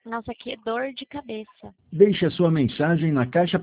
Nossa, que dor de cabeça. Deixe a sua mensagem na caixa